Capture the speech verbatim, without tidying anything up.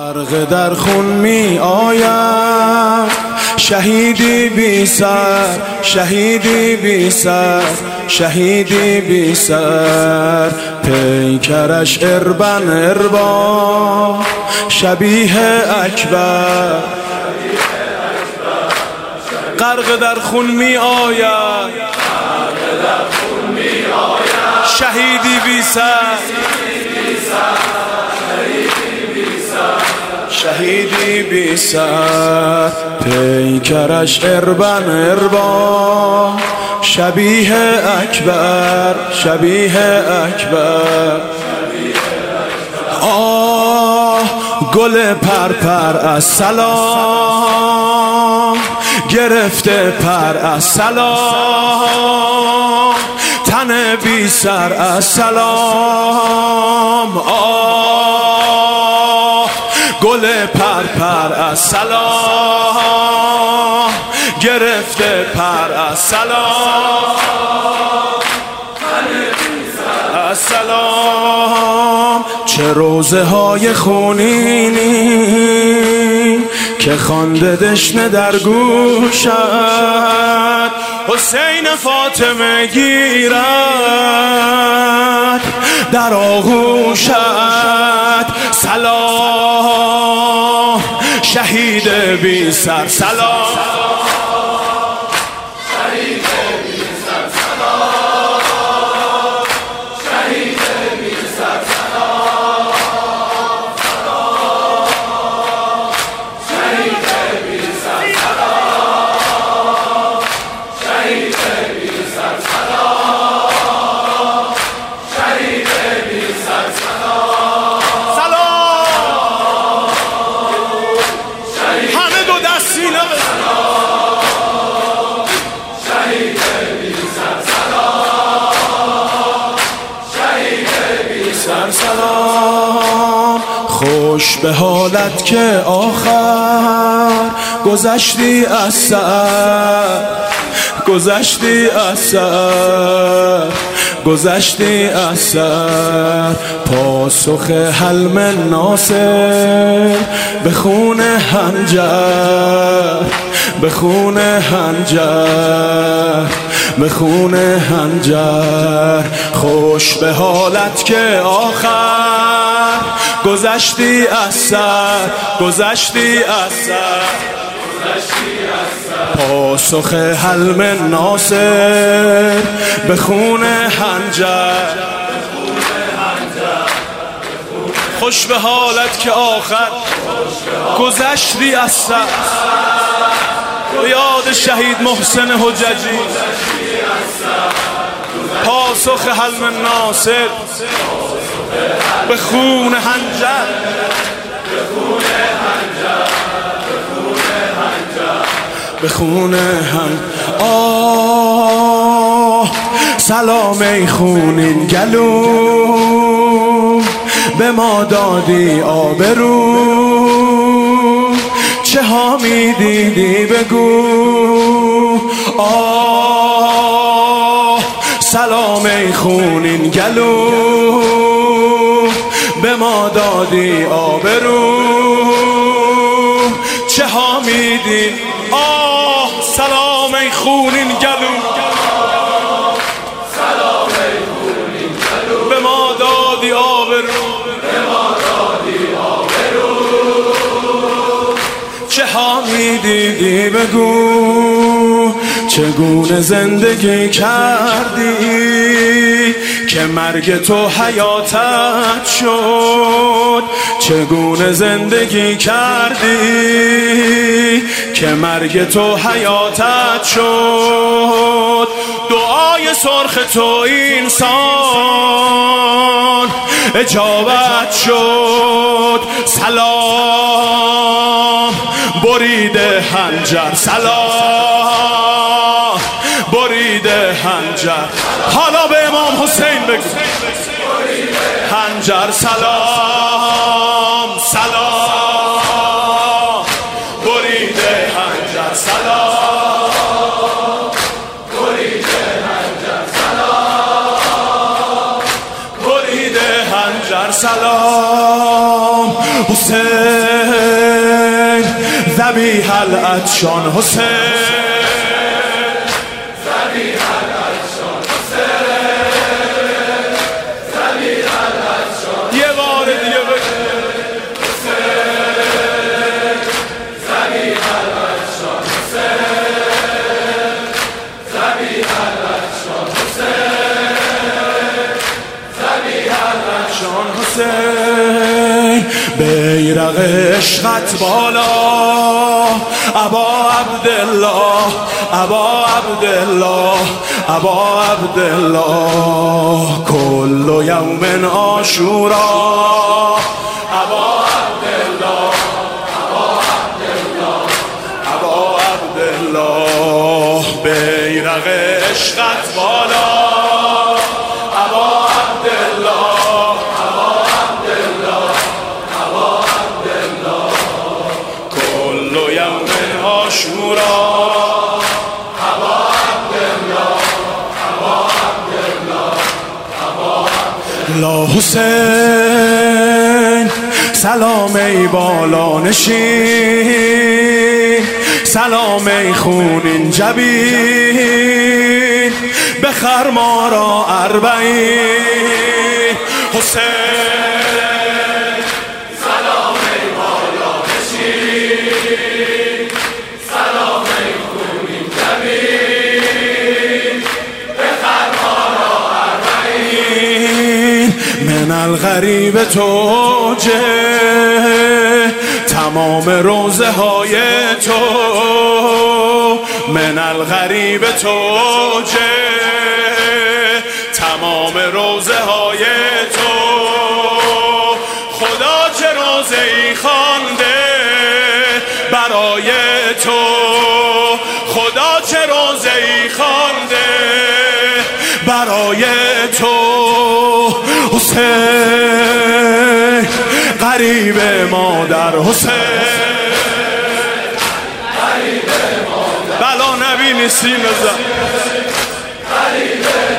غرق در خون می آید، شهیدی بی سر، شهیدی بی سر، شهیدی بی سر. پیکرش اربن اربا شبیه اکبر، غرق در خون می آید، شهیدی بی سر، شهیدی بی سر. پیکرش اربن اربا شبیه اکبر، شبیه اکبر. آه گل پرپر از سلام گرفته پر از سلام، تن بی سر از سلام. آه گل پرپر از سلام گرفته پر از سلام، از سلام. چه روزه های خونینی که خوانده دشنه در گوشت، حسین فاطمه گیرد در آغوشت. سلام شهید بی سر، سلام شهید بی سر، سلام شهید بی سر، سلام شهید بی سر، سلام شهید بی سر، سلام شهید بی سر، سلام سلام. همه دو دستینه شهید بی سر، سلام شهید بی سر، سلام. خوش به حالت که آخر گذشتی از سر، گذشتی از سر، گذشتی از سر. پاسخ حلم ناصر به خون حنجر، به خون حنجر، به خون حنجر. خوش به حالت که آخر گذشتی از سر، گذشتی از سر، گذشتی از سر. پاسخ حلم ناصر به خون حنجر. خوش به حالت که آخر گذشتی از سر. یاد شهید محسن حججی، پاسخ حلم ناصر به خون حنجر، به خون هم. آه سلام ای خونین گلو به ما دادی آبرو، چه ها می دیدی بگو. آه سلام ای خونین گلو به ما دادی آبرو، چه ها می دیدی. آه سلام ای خونین گلو، سلام ای خونین گلو به ما دادی آبرو، به ما دادی آبرو، چه ها می دیدی بگو. چگونه زندگی کردی که مرگ تو حیاتت شد، چگونه زندگی کردی که مرگ تو حیاتت شد. دعای سرخ تو اینسان اجابت شد. سلام بریده حنجر، سلام بریده حنجر. حالا به امام حسین بگو حنجر، سلام سلام بریده حنجر، سلام بریده حنجر، سلام بریده حنجر، سلام. حسین ذبیح العطشان حسین ذبیح العطشان حسین ذبیح العطشان یه بار دیگه حسین ذبیح العطشان حسین ذبیح العطشان حسین ذبیح العطشان حسین بیرق عشقت بالا ابا عبدالله ابا عبدالله ابا عبدالله کل یوم عاشورا ابا عبدالله ابا عبدالله ابا عبدالله بیرق عشقت بالا ابا عبدالله ابا عبدالله ابا عبدالله کل یوم عاشورا ابا عبدالله ابا عبدالله ابا عبدالله حسین سلام ای بالا نشین سلام ای خونین جبین بخر ما را اربعین حسین سلام ای بالا نشین سلام ای خونین جبین بخر ما را اربعین من الغریب توجه تمام روزه های تو من الغریب توجه تمام روزه های تو خدا چه روزه ای خوانده برای تو خدا چه روزه ای خوانده برای تو حسین غریب مادر حسین غریب مادر بلا نبی نیستی نزد غریب